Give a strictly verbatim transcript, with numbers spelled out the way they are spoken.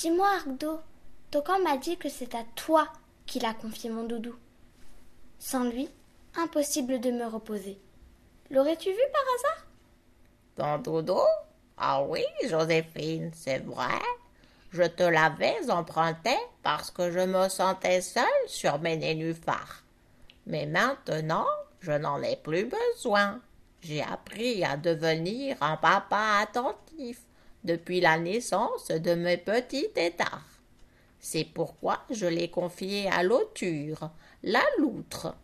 Dis-moi, Argdo, Tokan m'a dit que c'est à toi qu'il a confié mon doudou. Sans lui, impossible de me reposer. L'aurais-tu vu par hasard? Ton doudou? Ah oui, Joséphine, c'est vrai. Je te l'avais emprunté parce que je me sentais seule sur mes nénuphars. Mais maintenant, je n'en ai plus besoin. J'ai appris à devenir un papa attentif depuis la naissance de mes petits têtards. C'est pourquoi je l'ai confié à l'auture, la loutre.